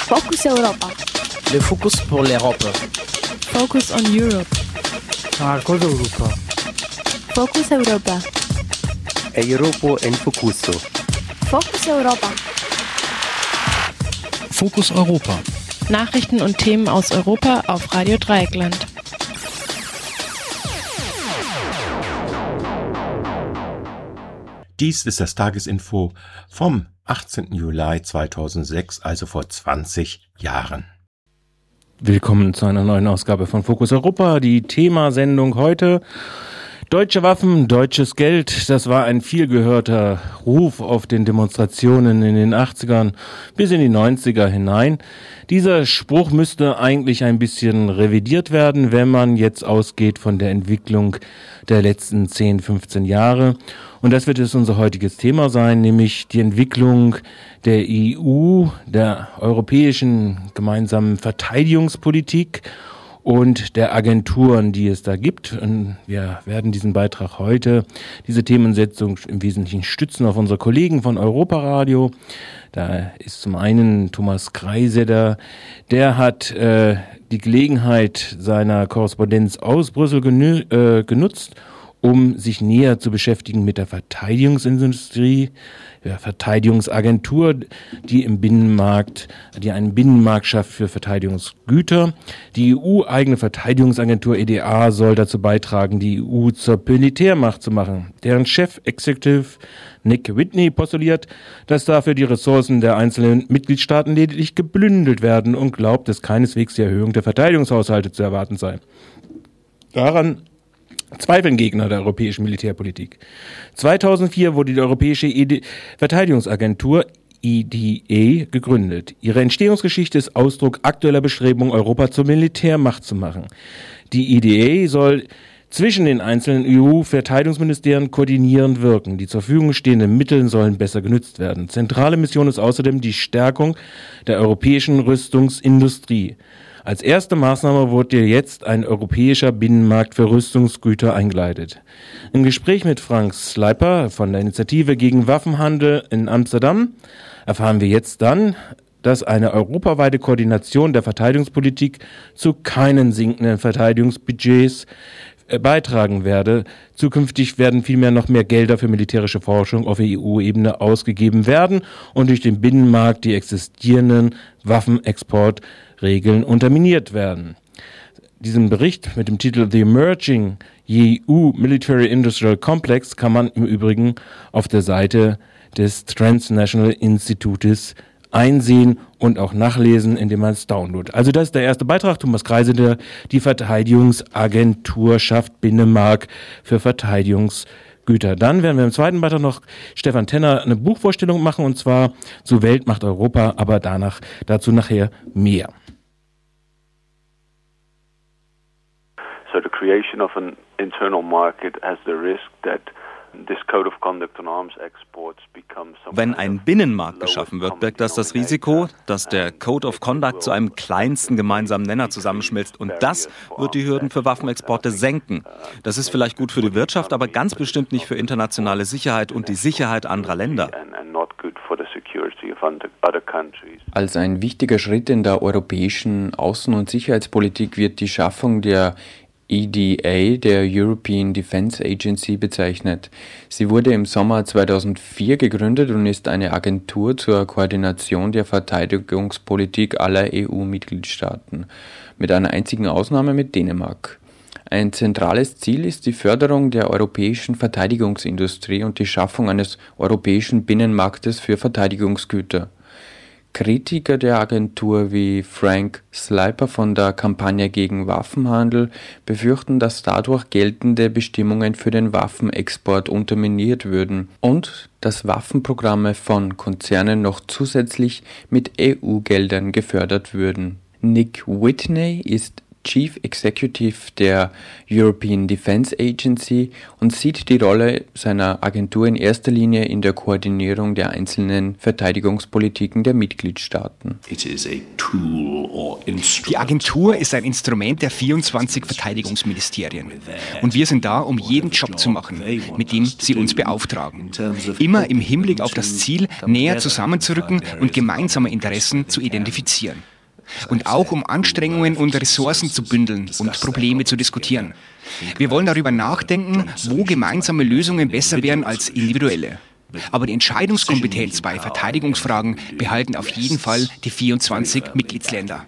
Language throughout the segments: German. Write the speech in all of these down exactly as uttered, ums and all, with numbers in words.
Focus Europa. Le Focus pour l'Europe. Focus on Europe. Marcos Europa. Focus Europa. Europa en Focuso. Focus Europa. Fokus Europa. Nachrichten und Themen aus Europa auf Radio Dreieckland. Dies ist das Tagesinfo vom achtzehnten Juli zweitausendsechs, also vor zwanzig Jahren. Willkommen zu einer neuen Ausgabe von Fokus Europa. Die Themasendung heute: Deutsche Waffen, deutsches Geld. Das war ein vielgehörter Ruf auf den Demonstrationen in den achtzigern bis in die neunziger hinein. Dieser Spruch müsste eigentlich ein bisschen revidiert werden, wenn man jetzt ausgeht von der Entwicklung der letzten zehn, fünfzehn Jahre. Und das wird jetzt unser heutiges Thema sein, nämlich die Entwicklung der E U, der europäischen gemeinsamen Verteidigungspolitik und der Agenturen, die es da gibt. Und wir werden diesen Beitrag heute, diese Themensetzung im Wesentlichen stützen auf unsere Kollegen von Europaradio. Da ist zum einen Thomas Kreiseder, der hat äh, die Gelegenheit seiner Korrespondenz aus Brüssel genü- äh, genutzt, um sich näher zu beschäftigen mit der Verteidigungsindustrie, der Verteidigungsagentur, die im Binnenmarkt, die einen Binnenmarkt schafft für Verteidigungsgüter. Die E U-eigene Verteidigungsagentur E D A soll dazu beitragen, die E U zur Militärmacht zu machen. Deren Chef Executive Nick Whitney postuliert, dass dafür die Ressourcen der einzelnen Mitgliedstaaten lediglich gebündelt werden und glaubt, dass keineswegs die Erhöhung der Verteidigungshaushalte zu erwarten sei. Daran zweifeln Gegner der europäischen Militärpolitik. zweitausendvier wurde die Europäische E D- Verteidigungsagentur E D A gegründet. Ihre Entstehungsgeschichte ist Ausdruck aktueller Bestrebungen, Europa zur Militärmacht zu machen. Die E D A soll zwischen den einzelnen E U-Verteidigungsministerien koordinierend wirken. Die zur Verfügung stehenden Mittel sollen besser genutzt werden. Zentrale Mission ist außerdem die Stärkung der europäischen Rüstungsindustrie. Als erste Maßnahme wurde jetzt ein europäischer Binnenmarkt für Rüstungsgüter eingeleitet. Im Gespräch mit Frank Slijper von der Initiative gegen Waffenhandel in Amsterdam erfahren wir jetzt dann, dass eine europaweite Koordination der Verteidigungspolitik zu keinen sinkenden Verteidigungsbudgets beitragen werde. Zukünftig werden vielmehr noch mehr Gelder für militärische Forschung auf E U-Ebene ausgegeben werden und durch den Binnenmarkt die existierenden Waffenexportregeln unterminiert werden. Diesen Bericht mit dem Titel The Emerging E U Military Industrial Complex kann man im Übrigen auf der Seite des Transnational Institutes einsehen und auch nachlesen, indem man es downloadet. Also das ist der erste Beitrag. Thomas Kreiseder, die Verteidigungsagentur schafft Binnenmarkt für Verteidigungsgüter. Dann werden wir im zweiten Beitrag noch Stefan Tenner eine Buchvorstellung machen, und zwar zu Weltmacht Europa, aber danach dazu nachher mehr. So the creation of an internal market has the risk that Wenn ein Binnenmarkt geschaffen wird, birgt das das Risiko, dass der Code of Conduct zu einem kleinsten gemeinsamen Nenner zusammenschmilzt, und das wird die Hürden für Waffenexporte senken. Das ist vielleicht gut für die Wirtschaft, aber ganz bestimmt nicht für internationale Sicherheit und die Sicherheit anderer Länder. Als ein wichtiger Schritt in der europäischen Außen- und Sicherheitspolitik wird die Schaffung der E D A, der European Defence Agency, bezeichnet. Sie wurde im Sommer zweitausendvier gegründet und ist eine Agentur zur Koordination der Verteidigungspolitik aller E U-Mitgliedstaaten, mit einer einzigen Ausnahme mit Dänemark. Ein zentrales Ziel ist die Förderung der europäischen Verteidigungsindustrie und die Schaffung eines europäischen Binnenmarktes für Verteidigungsgüter. Kritiker der Agentur wie Frank Slijper von der Kampagne gegen Waffenhandel befürchten, dass dadurch geltende Bestimmungen für den Waffenexport unterminiert würden und dass Waffenprogramme von Konzernen noch zusätzlich mit E U-Geldern gefördert würden. Nick Whitney ist Chief Executive der European Defence Agency und sieht die Rolle seiner Agentur in erster Linie in der Koordinierung der einzelnen Verteidigungspolitiken der Mitgliedstaaten. Die Agentur ist ein Instrument der vierundzwanzig Verteidigungsministerien. Und wir sind da, um jeden Job zu machen, mit dem sie uns beauftragen. Immer im Hinblick auf das Ziel, näher zusammenzurücken und gemeinsame Interessen zu identifizieren. Und auch um Anstrengungen und Ressourcen zu bündeln und Probleme zu diskutieren. Wir wollen darüber nachdenken, wo gemeinsame Lösungen besser wären als individuelle. Aber die Entscheidungskompetenz bei Verteidigungsfragen behalten auf jeden Fall die vierundzwanzig Mitgliedsländer.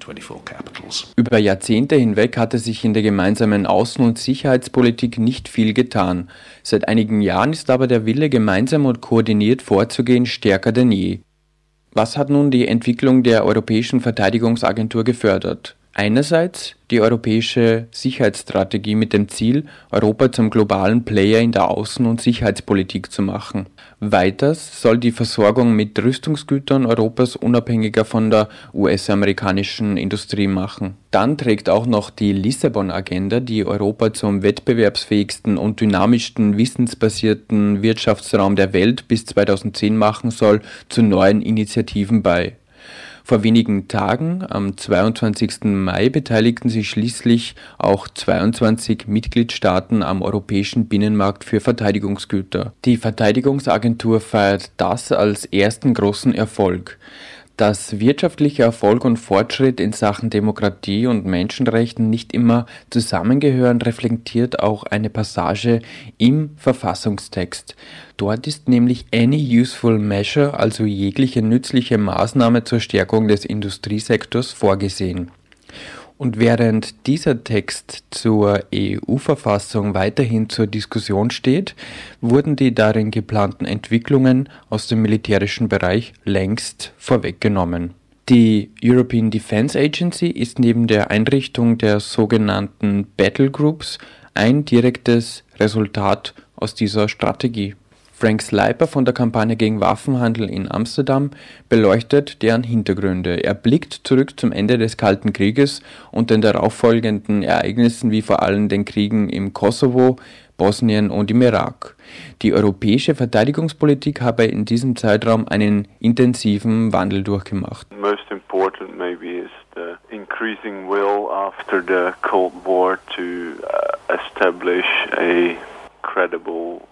Über Jahrzehnte hinweg hatte sich in der gemeinsamen Außen- und Sicherheitspolitik nicht viel getan. Seit einigen Jahren ist aber der Wille, gemeinsam und koordiniert vorzugehen, stärker denn je. Was hat nun die Entwicklung der Europäischen Verteidigungsagentur gefördert? Einerseits die europäische Sicherheitsstrategie mit dem Ziel, Europa zum globalen Player in der Außen- und Sicherheitspolitik zu machen. Weiters soll die Versorgung mit Rüstungsgütern Europas unabhängiger von der U S-amerikanischen Industrie machen. Dann trägt auch noch die Lissabon-Agenda, die Europa zum wettbewerbsfähigsten und dynamischsten wissensbasierten Wirtschaftsraum der Welt bis zweitausendzehn machen soll, zu neuen Initiativen bei. Vor wenigen Tagen, am zweiundzwanzigsten Mai, beteiligten sich schließlich auch zweiundzwanzig Mitgliedstaaten am europäischen Binnenmarkt für Verteidigungsgüter. Die Verteidigungsagentur feiert das als ersten großen Erfolg. Dass wirtschaftlicher Erfolg und Fortschritt in Sachen Demokratie und Menschenrechten nicht immer zusammengehören, reflektiert auch eine Passage im Verfassungstext. Dort ist nämlich any useful measure, also jegliche nützliche Maßnahme zur Stärkung des Industriesektors, vorgesehen. Und während dieser Text zur E U-Verfassung weiterhin zur Diskussion steht, wurden die darin geplanten Entwicklungen aus dem militärischen Bereich längst vorweggenommen. Die European Defence Agency ist neben der Einrichtung der sogenannten Battle Groups ein direktes Resultat aus dieser Strategie. Frank Sliper von der Kampagne gegen Waffenhandel in Amsterdam beleuchtet deren Hintergründe. Er blickt zurück zum Ende des Kalten Krieges und den darauffolgenden Ereignissen wie vor allem den Kriegen im Kosovo, Bosnien und im Irak. Die europäische Verteidigungspolitik habe in diesem Zeitraum einen intensiven Wandel durchgemacht. Most important maybe is the increasing will after the Cold War to uh, establish a credible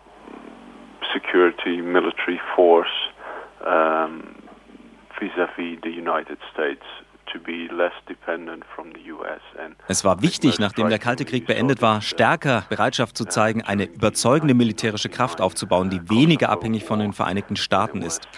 security military force um, vis-à-vis the United States to be less dependent from the U S. And es war wichtig, nachdem der Kalte Krieg beendet war, stärker Bereitschaft zu zeigen, eine überzeugende militärische Kraft aufzubauen, die weniger abhängig von den Vereinigten Staaten ist.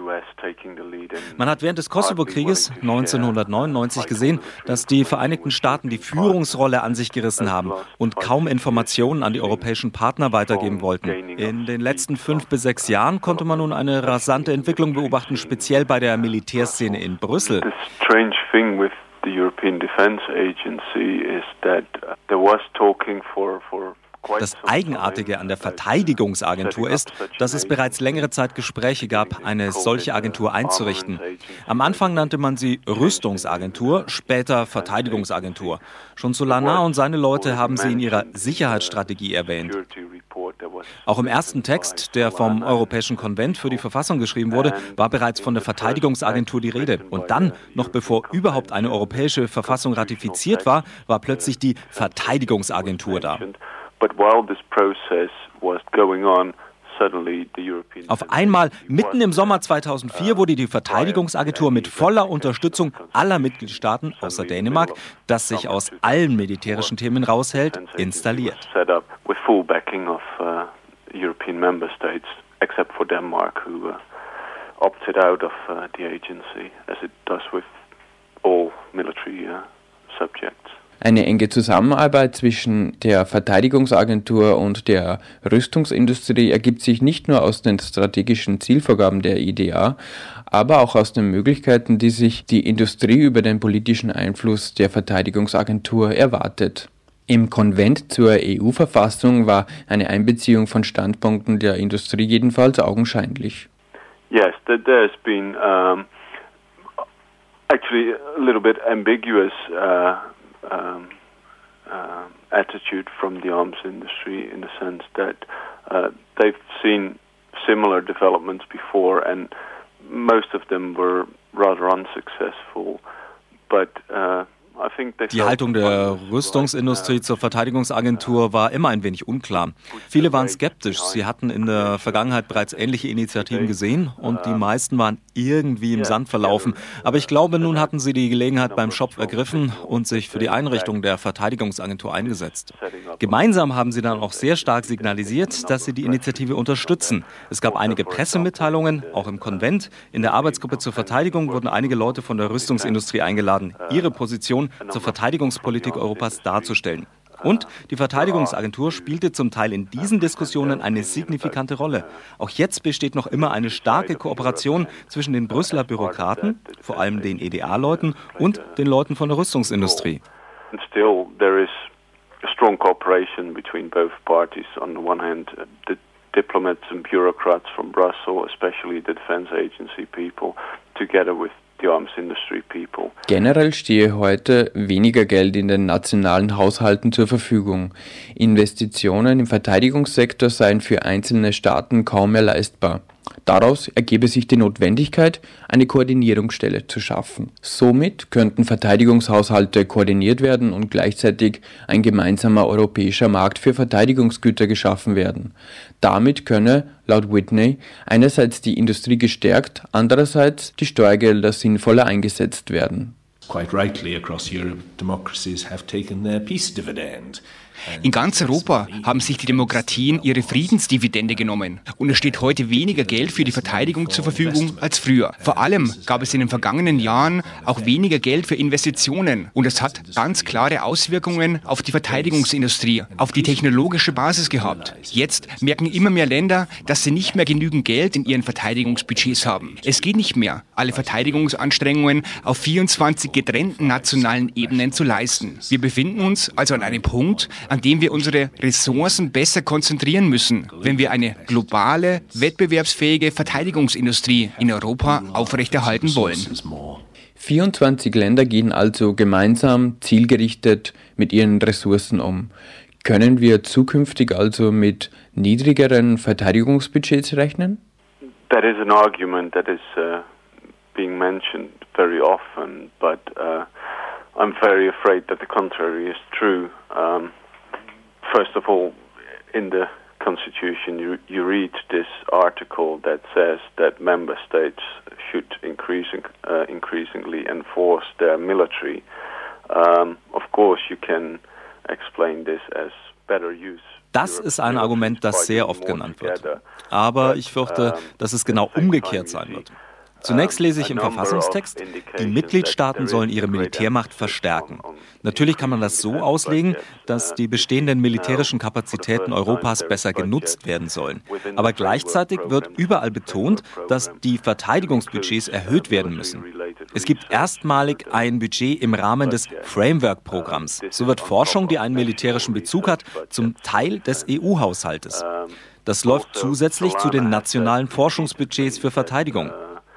Man hat während des Kosovo-Krieges neunzehnhundertneunundneunzig gesehen, dass die Vereinigten Staaten die Führungsrolle an sich gerissen haben und kaum Informationen an die europäischen Partner weitergeben wollten. In den letzten fünf bis sechs Jahren konnte man nun eine rasante Entwicklung beobachten, speziell bei der Militärszene in Brüssel. Thing with the European Defence Agency is that there was talking for for Das Eigenartige an der Verteidigungsagentur ist, dass es bereits längere Zeit Gespräche gab, eine solche Agentur einzurichten. Am Anfang nannte man sie Rüstungsagentur, später Verteidigungsagentur. Schon Solana und seine Leute haben sie in ihrer Sicherheitsstrategie erwähnt. Auch im ersten Text, der vom Europäischen Konvent für die Verfassung geschrieben wurde, war bereits von der Verteidigungsagentur die Rede. Und dann, noch bevor überhaupt eine europäische Verfassung ratifiziert war, war plötzlich die Verteidigungsagentur da. Auf einmal, mitten im Sommer zweitausendvier, wurde die Verteidigungsagentur mit voller Unterstützung aller Mitgliedstaaten, außer Dänemark, das sich aus allen militärischen Themen raushält, installiert. Eine enge Zusammenarbeit zwischen der Verteidigungsagentur und der Rüstungsindustrie ergibt sich nicht nur aus den strategischen Zielvorgaben der I D A, aber auch aus den Möglichkeiten, die sich die Industrie über den politischen Einfluss der Verteidigungsagentur erwartet. Im Konvent zur E U-Verfassung war eine Einbeziehung von Standpunkten der Industrie jedenfalls augenscheinlich. Yes, there's been um, actually a little bit ambiguous uh, Um, uh, attitude from the arms industry in the sense that uh, they've seen similar developments before, and most of them were rather unsuccessful. But uh, Die Haltung der Rüstungsindustrie zur Verteidigungsagentur war immer ein wenig unklar. Viele waren skeptisch. Sie hatten in der Vergangenheit bereits ähnliche Initiativen gesehen und die meisten waren irgendwie im Sand verlaufen. Aber ich glaube, nun hatten sie die Gelegenheit beim Schopf ergriffen und sich für die Einrichtung der Verteidigungsagentur eingesetzt. Gemeinsam haben sie dann auch sehr stark signalisiert, dass sie die Initiative unterstützen. Es gab einige Pressemitteilungen, auch im Konvent. In der Arbeitsgruppe zur Verteidigung wurden einige Leute von der Rüstungsindustrie eingeladen, ihre Position zur Verteidigungspolitik Europas darzustellen. Und die Verteidigungsagentur spielte zum Teil in diesen Diskussionen eine signifikante Rolle. Auch jetzt besteht noch immer eine starke Kooperation zwischen den Brüsseler Bürokraten, vor allem den E D A-Leuten, und den Leuten von der Rüstungsindustrie. Still, there is a strong cooperation between both parties. On the one hand, the diplomats and bureaucrats from Brussels, especially the defense agency people, together with the arms industry people. Generell stehe heute weniger Geld in den nationalen Haushalten zur Verfügung. Investitionen im Verteidigungssektor seien für einzelne Staaten kaum mehr leistbar. Daraus ergebe sich die Notwendigkeit, eine Koordinierungsstelle zu schaffen. Somit könnten Verteidigungshaushalte koordiniert werden und gleichzeitig ein gemeinsamer europäischer Markt für Verteidigungsgüter geschaffen werden. Damit könne, laut Whitney, einerseits die Industrie gestärkt, andererseits die Steuergelder sinnvoller eingesetzt werden. Quite rightly, across Europe, democracies have taken their peace dividend. In ganz Europa haben sich die Demokratien ihre Friedensdividende genommen und es steht heute weniger Geld für die Verteidigung zur Verfügung als früher. Vor allem gab es in den vergangenen Jahren auch weniger Geld für Investitionen und es hat ganz klare Auswirkungen auf die Verteidigungsindustrie, auf die technologische Basis gehabt. Jetzt merken immer mehr Länder, dass sie nicht mehr genügend Geld in ihren Verteidigungsbudgets haben. Es geht nicht mehr, alle Verteidigungsanstrengungen auf vierundzwanzig getrennten nationalen Ebenen zu leisten. Wir befinden uns also an einem Punkt, an dem wir unsere Ressourcen besser konzentrieren müssen, wenn wir eine globale, wettbewerbsfähige Verteidigungsindustrie in Europa aufrechterhalten wollen. vierundzwanzig Länder gehen also gemeinsam, zielgerichtet mit ihren Ressourcen um. Können wir zukünftig also mit niedrigeren Verteidigungsbudgets rechnen? That is an argument that is uh, being mentioned very often, but uh, I'm very afraid that the contrary is true. Um, first of all, in the Constitution, you, you read this article that says that member states should increasing, uh, increasingly enforce their military. Um, of course, you can explain this as better use. Das ist ein Argument, das sehr oft genannt wird. Aber ich fürchte, dass es genau umgekehrt sein wird. Zunächst lese ich im Verfassungstext, die Mitgliedstaaten sollen ihre Militärmacht verstärken. Natürlich kann man das so auslegen, dass die bestehenden militärischen Kapazitäten Europas besser genutzt werden sollen. Aber gleichzeitig wird überall betont, dass die Verteidigungsbudgets erhöht werden müssen. Es gibt erstmalig ein Budget im Rahmen des Framework-Programms. So wird Forschung, die einen militärischen Bezug hat, zum Teil des E U-Haushaltes. Das läuft zusätzlich zu den nationalen Forschungsbudgets für Verteidigung.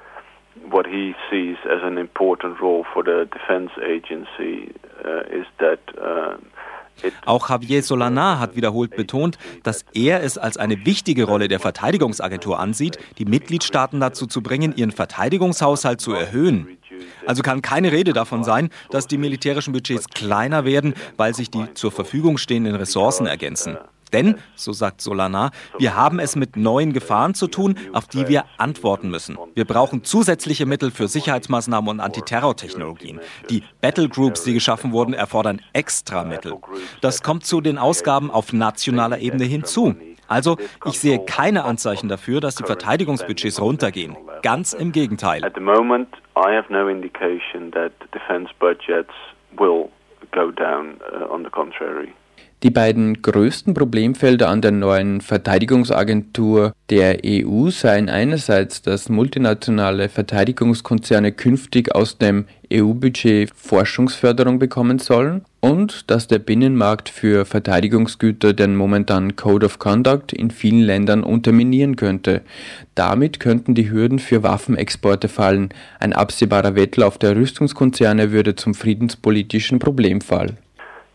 What he sees as an important role for the defense agency uh, is that uh, Auch Javier Solana hat wiederholt betont, dass er es als eine wichtige Rolle der Verteidigungsagentur ansieht, die Mitgliedstaaten dazu zu bringen, ihren Verteidigungshaushalt zu erhöhen. Also kann keine Rede davon sein, dass die militärischen Budgets kleiner werden, weil sich die zur Verfügung stehenden Ressourcen ergänzen. Denn, so sagt Solana, wir haben es mit neuen Gefahren zu tun, auf die wir antworten müssen. Wir brauchen zusätzliche Mittel für Sicherheitsmaßnahmen und Antiterrortechnologien. Die Battlegroups, die geschaffen wurden, erfordern extra Mittel. Das kommt zu den Ausgaben auf nationaler Ebene hinzu. Also, ich sehe keine Anzeichen dafür, dass die Verteidigungsbudgets runtergehen. Ganz im Gegenteil. At the moment, I have no indication that defense budgets will go down, uh, on the contrary. Die beiden größten Problemfelder an der neuen Verteidigungsagentur der E U seien einerseits, dass multinationale Verteidigungskonzerne künftig aus dem E U-Budget Forschungsförderung bekommen sollen und dass der Binnenmarkt für Verteidigungsgüter den momentanen Code of Conduct in vielen Ländern unterminieren könnte. Damit könnten die Hürden für Waffenexporte fallen. Ein absehbarer Wettlauf der Rüstungskonzerne würde zum friedenspolitischen Problemfall.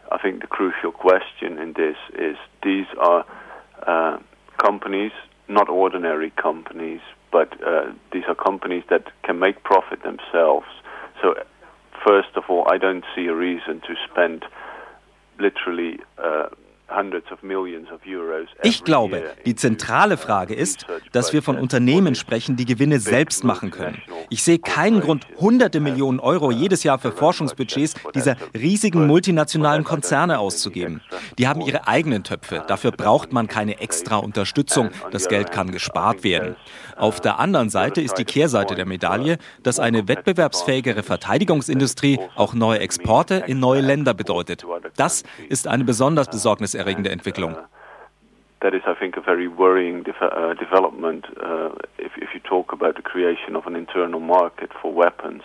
I think the crucial question in this is these are uh, companies, not ordinary companies, but uh, these are companies that can make profit themselves. So first of all, I don't see a reason to spend literally uh, hundreds of millions of euros. Ich glaube, die zentrale Frage ist, dass wir von Unternehmen sprechen, die Gewinne selbst machen können. Ich sehe keinen Grund, hunderte Millionen Euro jedes Jahr für Forschungsbudgets dieser riesigen multinationalen Konzerne auszugeben. Die haben ihre eigenen Töpfe. Dafür braucht man keine extra Unterstützung. Das Geld kann gespart werden. Auf der anderen Seite ist die Kehrseite der Medaille, dass eine wettbewerbsfähigere Verteidigungsindustrie auch neue Exporte in neue Länder bedeutet. Das ist eine besonders besorgniserregende Entwicklung. That is, I think, a very worrying de- uh, development uh, if, if you talk about the creation of an internal market for weapons.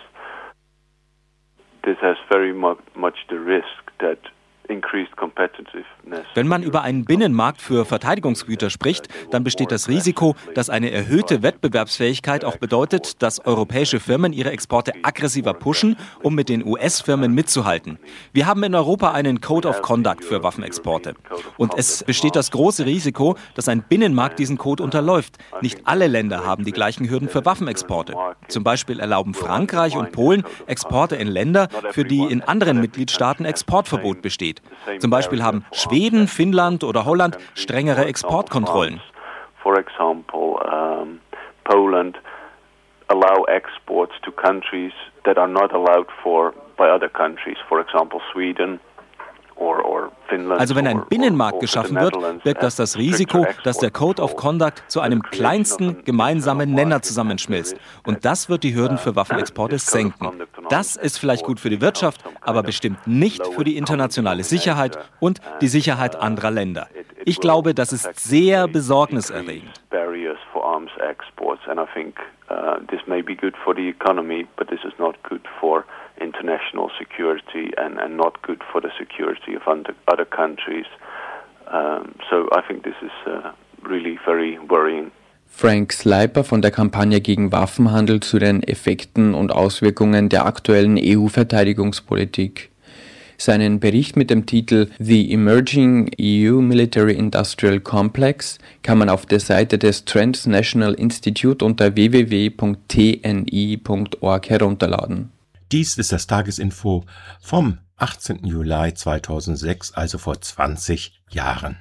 This has very mu- much the risk that increased competitiveness. Wenn man über einen Binnenmarkt für Verteidigungsgüter spricht, dann besteht das Risiko, dass eine erhöhte Wettbewerbsfähigkeit auch bedeutet, dass europäische Firmen ihre Exporte aggressiver pushen, um mit den U S-Firmen mitzuhalten. Wir haben in Europa einen Code of Conduct für Waffenexporte. Und es besteht das große Risiko, dass ein Binnenmarkt diesen Code unterläuft. Nicht alle Länder haben die gleichen Hürden für Waffenexporte. Zum Beispiel erlauben Frankreich und Polen Exporte in Länder, für die in anderen Mitgliedstaaten Exportverbot besteht. Zum Beispiel haben Schweden, Finnland oder Holland strengere Exportkontrollen. For example, um, Poland allow exports to countries that are not allowed for by other countries. For example, Sweden. Also wenn ein Binnenmarkt geschaffen wird, birgt das das Risiko, dass der Code of Conduct zu einem kleinsten gemeinsamen Nenner zusammenschmilzt. Und das wird die Hürden für Waffenexporte senken. Das ist vielleicht gut für die Wirtschaft, aber bestimmt nicht für die internationale Sicherheit und die Sicherheit anderer Länder. Ich glaube, das ist sehr besorgniserregend. Uh, this may be good for the economy, but this is not good for international security and, and not good for the security of under, other countries. Um, so I think this is uh, really very worrying. Frank Sleiper von der Kampagne gegen Waffenhandel zu den Effekten und Auswirkungen der aktuellen E U-Verteidigungspolitik. Seinen Bericht mit dem Titel The Emerging E U Military Industrial Complex kann man auf der Seite des Transnational Institute unter w w w punkt t n i punkt org herunterladen. Dies ist das Tagesinfo vom achtzehnten Juli zweitausendsechs, also vor zwanzig Jahren.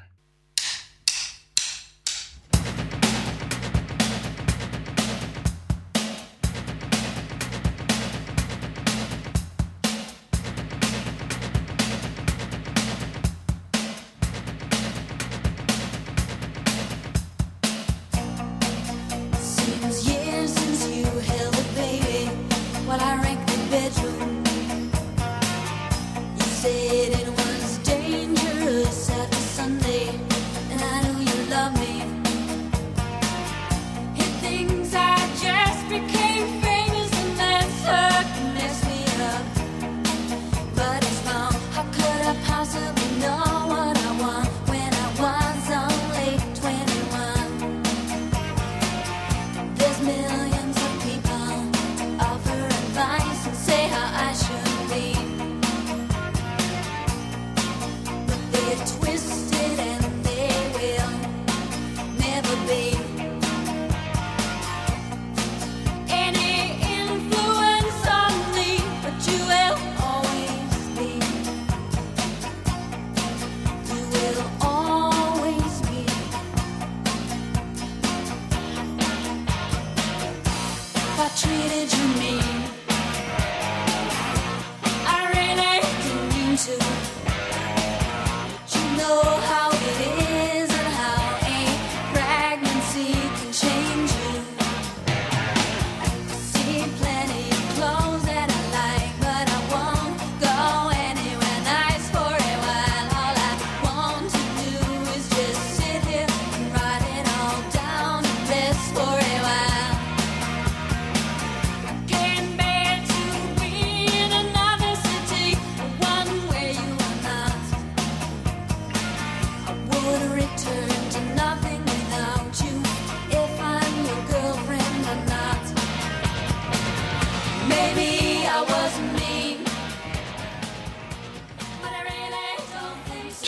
For a while, came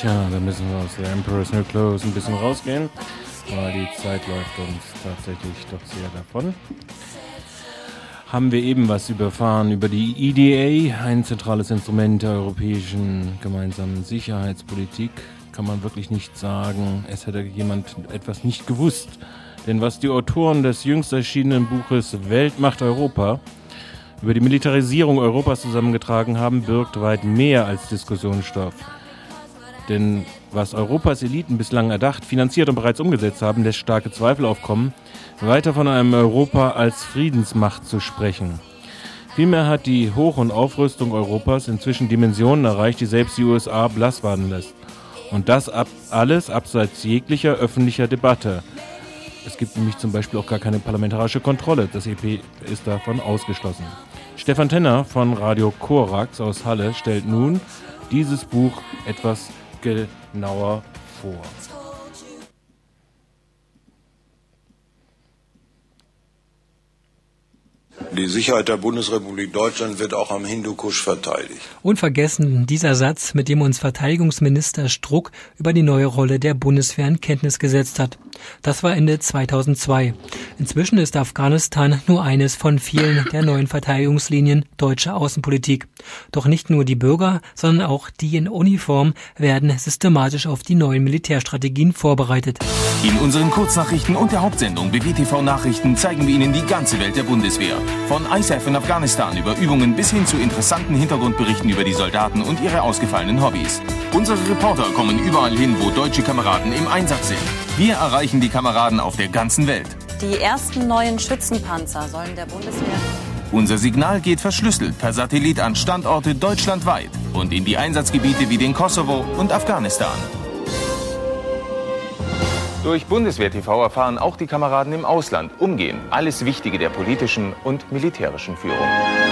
Tja, da müssen wir aus der Emperor's New Clothes ein bisschen rausgehen, weil die Zeit läuft uns tatsächlich doch sehr davon. Haben wir eben was überfahren über die E D A, ein zentrales Instrument der europäischen gemeinsamen Sicherheitspolitik. Kann man wirklich nicht sagen, es hätte jemand etwas nicht gewusst. Denn was die Autoren des jüngst erschienenen Buches Weltmacht Europa über die Militarisierung Europas zusammengetragen haben, birgt weit mehr als Diskussionsstoff. Denn was Europas Eliten bislang erdacht, finanziert und bereits umgesetzt haben, lässt starke Zweifel aufkommen, weiter von einem Europa als Friedensmacht zu sprechen. Vielmehr hat die Hoch- und Aufrüstung Europas inzwischen Dimensionen erreicht, die selbst die U S A blass werden lässt. Und das ab, alles abseits jeglicher öffentlicher Debatte. Es gibt nämlich zum Beispiel auch gar keine parlamentarische Kontrolle. Das E P ist davon ausgeschlossen. Stefan Tenner von Radio Korax aus Halle stellt nun dieses Buch etwas genauer vor. Die Sicherheit der Bundesrepublik Deutschland wird auch am Hindukusch verteidigt. Unvergessen dieser Satz, mit dem uns Verteidigungsminister Struck über die neue Rolle der Bundeswehr in Kenntnis gesetzt hat. Das war Ende zweitausendzwei. Inzwischen ist Afghanistan nur eines von vielen der neuen Verteidigungslinien deutscher Außenpolitik. Doch nicht nur die Bürger, sondern auch die in Uniform werden systematisch auf die neuen Militärstrategien vorbereitet. In unseren Kurznachrichten und der Hauptsendung B W T V Nachrichten zeigen wir Ihnen die ganze Welt der Bundeswehr. Von I S A F in Afghanistan über Übungen bis hin zu interessanten Hintergrundberichten über die Soldaten und ihre ausgefallenen Hobbys. Unsere Reporter kommen überall hin, wo deutsche Kameraden im Einsatz sind. Wir erreichen die Kameraden auf der ganzen Welt. Die ersten neuen Schützenpanzer sollen der Bundeswehr... Unser Signal geht verschlüsselt per Satellit an Standorte deutschlandweit und in die Einsatzgebiete wie den Kosovo und Afghanistan. Durch Bundeswehr T V erfahren auch die Kameraden im Ausland umgehend alles Wichtige der politischen und militärischen Führung.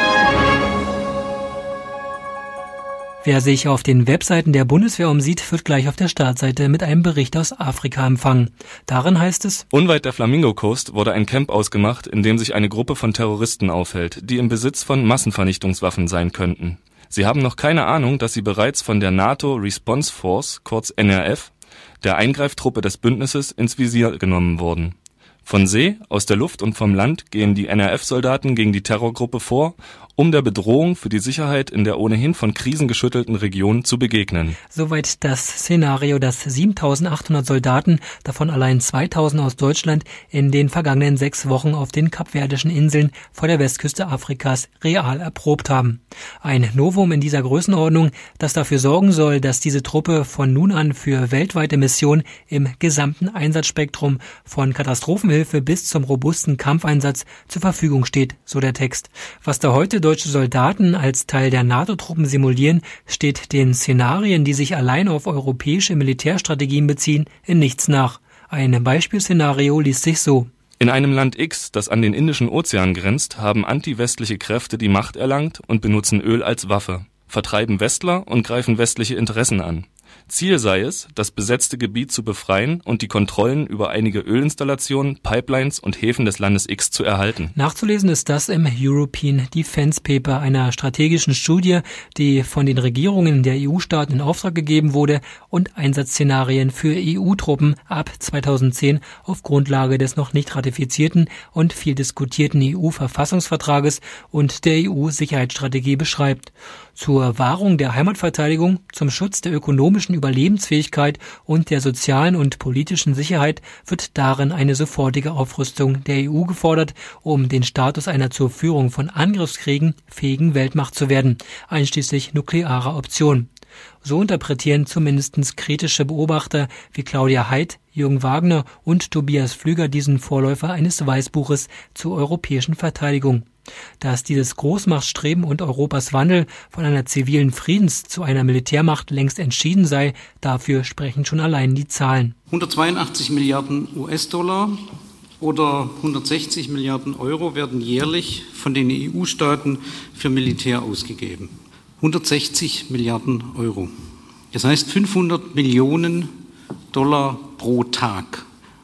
Wer sich auf den Webseiten der Bundeswehr umsieht, wird gleich auf der Startseite mit einem Bericht aus Afrika empfangen. Darin heißt es: Unweit der Flamingo Coast wurde ein Camp ausgemacht, in dem sich eine Gruppe von Terroristen aufhält, die im Besitz von Massenvernichtungswaffen sein könnten. Sie haben noch keine Ahnung, dass sie bereits von der NATO Response Force, kurz N R F, der Eingreiftruppe des Bündnisses, ins Visier genommen wurden. Von See, aus der Luft und vom Land gehen die N R F-Soldaten gegen die Terrorgruppe vor, um der Bedrohung für die Sicherheit in der ohnehin von Krisen geschüttelten Region zu begegnen. Soweit das Szenario, das siebentausendachthundert Soldaten, davon allein zweitausend aus Deutschland, in den vergangenen sechs Wochen auf den Kapverdischen Inseln vor der Westküste Afrikas real erprobt haben. Ein Novum in dieser Größenordnung, das dafür sorgen soll, dass diese Truppe von nun an für weltweite Missionen im gesamten Einsatzspektrum von Katastrophenhilfe bis zum robusten Kampfeinsatz zur Verfügung steht, so der Text. Was da heute deutsche Soldaten als Teil der NATO-Truppen simulieren, steht den Szenarien, die sich allein auf europäische Militärstrategien beziehen, in nichts nach. Ein Beispielszenario liest sich so: In einem Land X, das an den Indischen Ozean grenzt, haben antiwestliche Kräfte die Macht erlangt und benutzen Öl als Waffe, vertreiben Westler und greifen westliche Interessen an. Ziel sei es, das besetzte Gebiet zu befreien und die Kontrollen über einige Ölinstallationen, Pipelines und Häfen des Landes X zu erhalten. Nachzulesen ist das im European Defence Paper, einer strategischen Studie, die von den Regierungen der E U-Staaten in Auftrag gegeben wurde und Einsatzszenarien für E U-Truppen ab zweitausendzehn auf Grundlage des noch nicht ratifizierten und viel diskutierten E U-Verfassungsvertrages und der E U-Sicherheitsstrategie beschreibt. Zur Wahrung der Heimatverteidigung, zum Schutz der ökonomischen Überlebensfähigkeit und der sozialen und politischen Sicherheit wird darin eine sofortige Aufrüstung der E U gefordert, um den Status einer zur Führung von Angriffskriegen fähigen Weltmacht zu werden, einschließlich nuklearer Option. So interpretieren zumindest kritische Beobachter wie Claudia Haidt, Jürgen Wagner und Tobias Flüger diesen Vorläufer eines Weißbuches zur europäischen Verteidigung. Dass dieses Großmachtstreben und Europas Wandel von einer zivilen Friedens- zu einer Militärmacht längst entschieden sei, dafür sprechen schon allein die Zahlen. hundertzweiundachtzig Milliarden U S-Dollar oder hundertsechzig Milliarden Euro werden jährlich von den E U-Staaten für Militär ausgegeben. hundertsechzig Milliarden Euro. Das heißt fünfhundert Millionen Dollar pro Tag.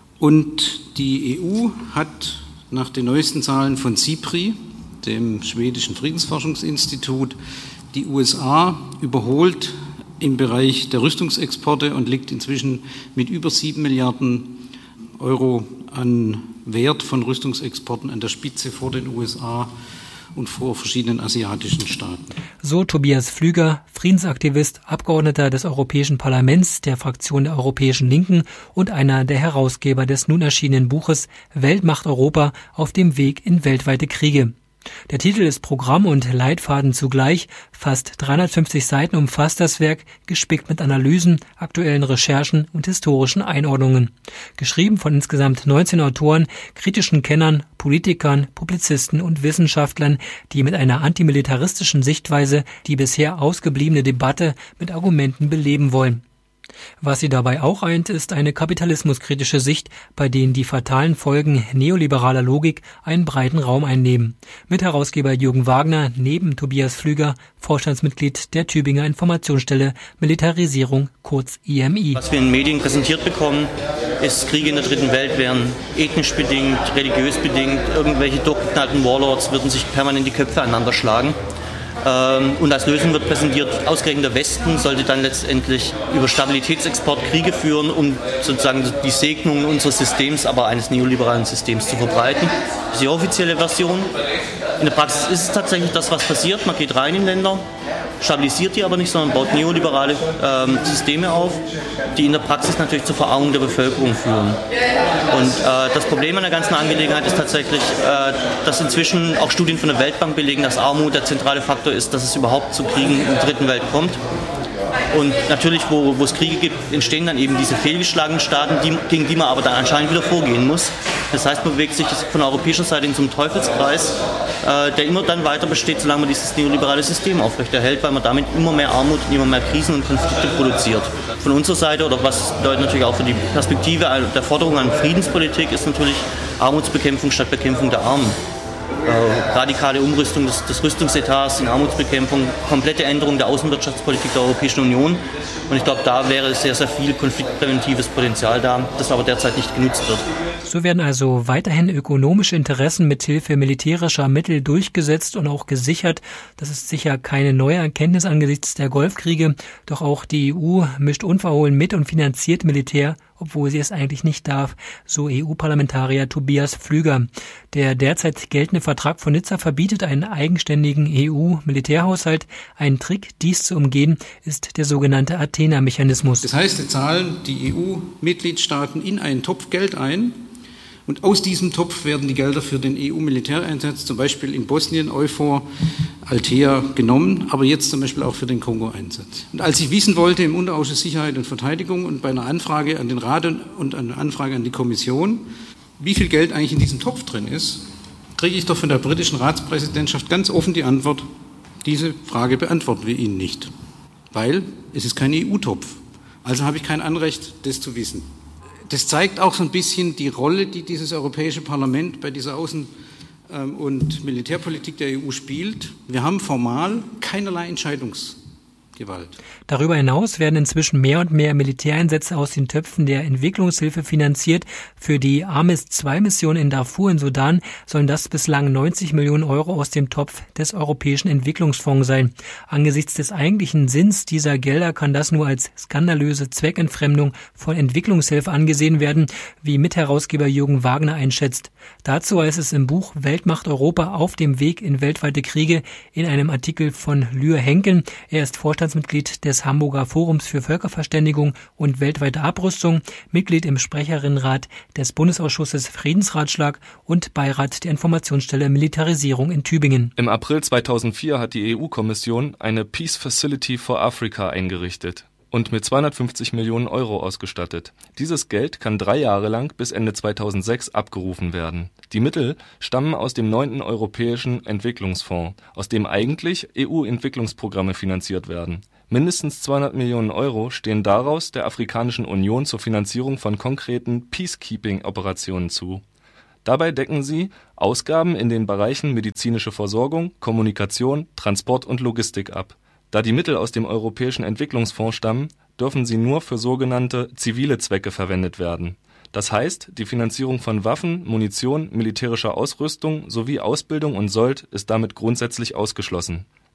Und die E U hat nach den neuesten Zahlen von SIPRI, dem schwedischen Friedensforschungsinstitut, die U S A überholt im Bereich der Rüstungsexporte und liegt inzwischen mit über sieben Milliarden Euro an Wert von Rüstungsexporten an der Spitze vor den U S A und vor verschiedenen asiatischen Staaten. So Tobias Flüger, Friedensaktivist, Abgeordneter des Europäischen Parlaments der Fraktion der Europäischen Linken und einer der Herausgeber des nun erschienenen Buches Weltmacht Europa auf dem Weg in weltweite Kriege. Der Titel ist Programm und Leitfaden zugleich. Fast dreihundertfünfzig Seiten umfasst das Werk, gespickt mit Analysen, aktuellen Recherchen und historischen Einordnungen. Geschrieben von insgesamt neunzehn Autoren, kritischen Kennern, Politikern, Publizisten und Wissenschaftlern, die mit einer antimilitaristischen Sichtweise die bisher ausgebliebene Debatte mit Argumenten beleben wollen. Was sie dabei auch eint, ist eine kapitalismuskritische Sicht, bei denen die fatalen Folgen neoliberaler Logik einen breiten Raum einnehmen. Mitherausgeber Jürgen Wagner, neben Tobias Flüger, Vorstandsmitglied der Tübinger Informationsstelle Militarisierung, kurz I M I. Was wir in den Medien präsentiert bekommen, ist, Kriege in der dritten Welt wären ethnisch bedingt, religiös bedingt, irgendwelche durchgeknallten Warlords würden sich permanent die Köpfe aneinander schlagen. Und als Lösung wird präsentiert, ausgerechnet der Westen sollte dann letztendlich über Stabilitätsexport Kriege führen, um sozusagen die Segnungen unseres Systems, aber eines neoliberalen Systems zu verbreiten. Das ist die offizielle Version. In der Praxis ist es tatsächlich das, was passiert. Man geht rein in Länder, stabilisiert die aber nicht, sondern baut neoliberale ähm, Systeme auf, die in der Praxis natürlich zur Verarmung der Bevölkerung führen. Und äh, das Problem an der ganzen Angelegenheit ist tatsächlich, äh, dass inzwischen auch Studien von der Weltbank belegen, dass Armut der zentrale Faktor ist, dass es überhaupt zu Kriegen in der dritten Welt kommt. Und natürlich, wo, wo es Kriege gibt, entstehen dann eben diese fehlgeschlagenen Staaten, die, gegen die man aber dann anscheinend wieder vorgehen muss. Das heißt, man bewegt sich von europäischer Seite in so einem Teufelskreis, äh, der immer dann weiter besteht, solange man dieses neoliberale System aufrechterhält, weil man damit immer mehr Armut, immer mehr Krisen und Konflikte produziert. Von unserer Seite, oder was bedeutet natürlich auch für die Perspektive der Forderung an Friedenspolitik, ist natürlich Armutsbekämpfung statt Bekämpfung der Armen. Äh, radikale Umrüstung des, des Rüstungsetats in Armutsbekämpfung, komplette Änderung der Außenwirtschaftspolitik der Europäischen Union. Und ich glaube, da wäre sehr, sehr viel konfliktpräventives Potenzial da, das aber derzeit nicht genutzt wird. So werden also weiterhin ökonomische Interessen mithilfe militärischer Mittel durchgesetzt und auch gesichert. Das ist sicher keine neue Erkenntnis angesichts der Golfkriege. Doch auch die E U mischt unverhohlen mit und finanziert Militär, obwohl sie es eigentlich nicht darf, so E U-Parlamentarier Tobias Flüger. Der derzeit geltende Vertrag von Nizza verbietet einen eigenständigen E U-Militärhaushalt. Ein Trick, dies zu umgehen, ist der sogenannte Athena-Mechanismus. Das heißt, es zahlen die E U-Mitgliedstaaten in einen Topf Geld ein und aus diesem Topf werden die Gelder für den E U-Militäreinsatz, zum Beispiel in Bosnien, Euphor, Althea, genommen, aber jetzt zum Beispiel auch für den Kongo-Einsatz. Und als ich wissen wollte im Unterausschuss Sicherheit und Verteidigung und bei einer Anfrage an den Rat und einer Anfrage an die Kommission, wie viel Geld eigentlich in diesem Topf drin ist, kriege ich doch von der britischen Ratspräsidentschaft ganz offen die Antwort, diese Frage beantworten wir Ihnen nicht, weil es ist kein E U-Topf. Also habe ich kein Anrecht, das zu wissen. Das zeigt auch so ein bisschen die Rolle, die dieses Europäische Parlament bei dieser Außen- und Militärpolitik der E U spielt. Wir haben formal keinerlei Entscheidungsgewalt. Darüber hinaus werden inzwischen mehr und mehr Militäreinsätze aus den Töpfen der Entwicklungshilfe finanziert. Für die AMIS zwei Mission in Darfur in Sudan sollen das bislang neunzig Millionen Euro aus dem Topf des Europäischen Entwicklungsfonds sein. Angesichts des eigentlichen Sinns dieser Gelder kann das nur als skandalöse Zweckentfremdung von Entwicklungshilfe angesehen werden, wie Mitherausgeber Jürgen Wagner einschätzt. Dazu heißt es im Buch Weltmacht Europa auf dem Weg in weltweite Kriege in einem Artikel von Lür Henken. Er ist Vorstandsmitglied des Hamburger Forums für Völkerverständigung und weltweite Abrüstung, Mitglied im Sprecherinnenrat des Bundesausschusses Friedensratschlag und Beirat der Informationsstelle Militarisierung in Tübingen. Im April zweitausendvier hat die E U-Kommission eine Peace Facility for Africa eingerichtet und mit zweihundertfünfzig Millionen Euro ausgestattet. Dieses Geld kann drei Jahre lang bis Ende zweitausendsechs abgerufen werden. Die Mittel stammen aus dem neunten Europäischen Entwicklungsfonds, aus dem eigentlich E U-Entwicklungsprogramme finanziert werden. Mindestens zweihundert Millionen Euro stehen daraus der Afrikanischen Union zur Finanzierung von konkreten Peacekeeping-Operationen zu. Dabei decken sie Ausgaben in den Bereichen medizinische Versorgung, Kommunikation, Transport und Logistik ab. Da die Mittel aus dem Europäischen Entwicklungsfonds stammen, dürfen sie nur für sogenannte zivile Zwecke verwendet werden. Das heißt, die Finanzierung von Waffen, Munition, militärischer Ausrüstung sowie Ausbildung und Sold ist damit grundsätzlich ausgeschlossen.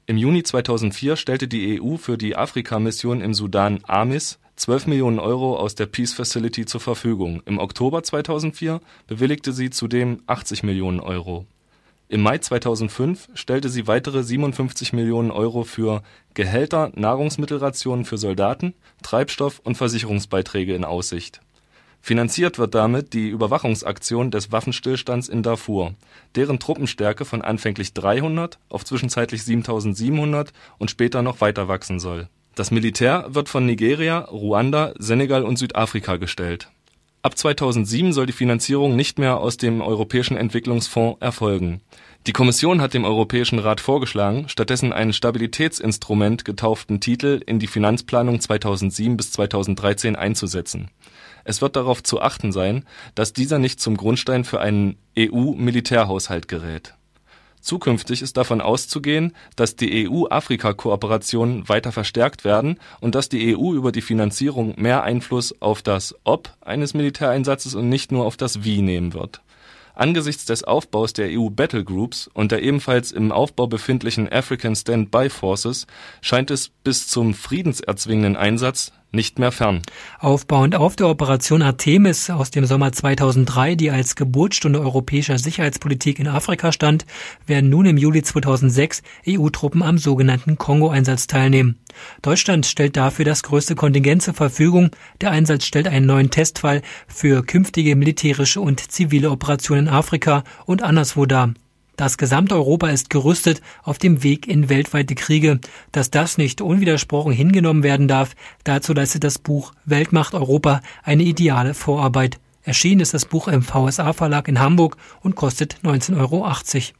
Im Juni zweitausendvier stellte die E U für die Afrika-Mission im Sudan AMIS zwölf Millionen Euro aus der Peace Facility zur Verfügung. Im Oktober zweitausendvier bewilligte sie zudem achtzig Millionen Euro. Im Mai zweitausendfünf stellte sie weitere siebenundfünfzig Millionen Euro für Gehälter, Nahrungsmittelrationen für Soldaten, Treibstoff und Versicherungsbeiträge in Aussicht. Finanziert wird damit die Überwachungsaktion des Waffenstillstands in Darfur, deren Truppenstärke von anfänglich dreihundert auf zwischenzeitlich siebentausendsiebenhundert und später noch weiter wachsen soll. Das Militär wird von Nigeria, Ruanda, Senegal und Südafrika gestellt. Ab zweitausendsieben soll die Finanzierung nicht mehr aus dem Europäischen Entwicklungsfonds erfolgen. Die Kommission hat dem Europäischen Rat vorgeschlagen, stattdessen einen Stabilitätsinstrument getauften Titel in die Finanzplanung zweitausendsieben bis zweitausenddreizehn einzusetzen. Es wird darauf zu achten sein, dass dieser nicht zum Grundstein für einen E U-Militärhaushalt gerät. Zukünftig ist davon auszugehen, dass die E U-Afrika-Kooperationen weiter verstärkt werden und dass die E U über die Finanzierung mehr Einfluss auf das Ob eines Militäreinsatzes und nicht nur auf das Wie nehmen wird. Angesichts des Aufbaus der E U Battlegroups und der ebenfalls im Aufbau befindlichen African Standby Forces scheint es bis zum friedenserzwingenden Einsatz nicht mehr fern. Aufbauend auf der Operation Artemis aus dem Sommer zweitausenddrei, die als Geburtsstunde europäischer Sicherheitspolitik in Afrika stand, werden nun im Juli zweitausendsechs E U-Truppen am sogenannten Kongo-Einsatz teilnehmen. Deutschland stellt dafür das größte Kontingent zur Verfügung. Der Einsatz stellt einen neuen Testfall für künftige militärische und zivile Operationen in Afrika und anderswo dar. Das gesamte Europa ist gerüstet auf dem Weg in weltweite Kriege. Dass das nicht unwidersprochen hingenommen werden darf, dazu leistet das Buch Weltmacht Europa eine ideale Vorarbeit. Erschienen ist das Buch im V S A-Verlag in Hamburg und kostet neunzehn Euro achtzig.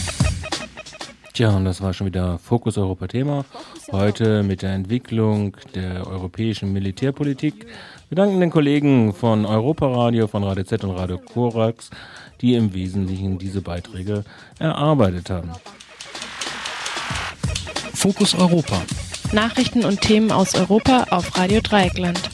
Tja, und das war schon wieder Fokus Europa Thema. Heute mit der Entwicklung der europäischen Militärpolitik. Wir danken den Kollegen von Europaradio, von Radio Z und Radio Korax, die im Wesentlichen diese Beiträge erarbeitet haben. Fokus Europa. Nachrichten und Themen aus Europa auf Radio Dreieckland.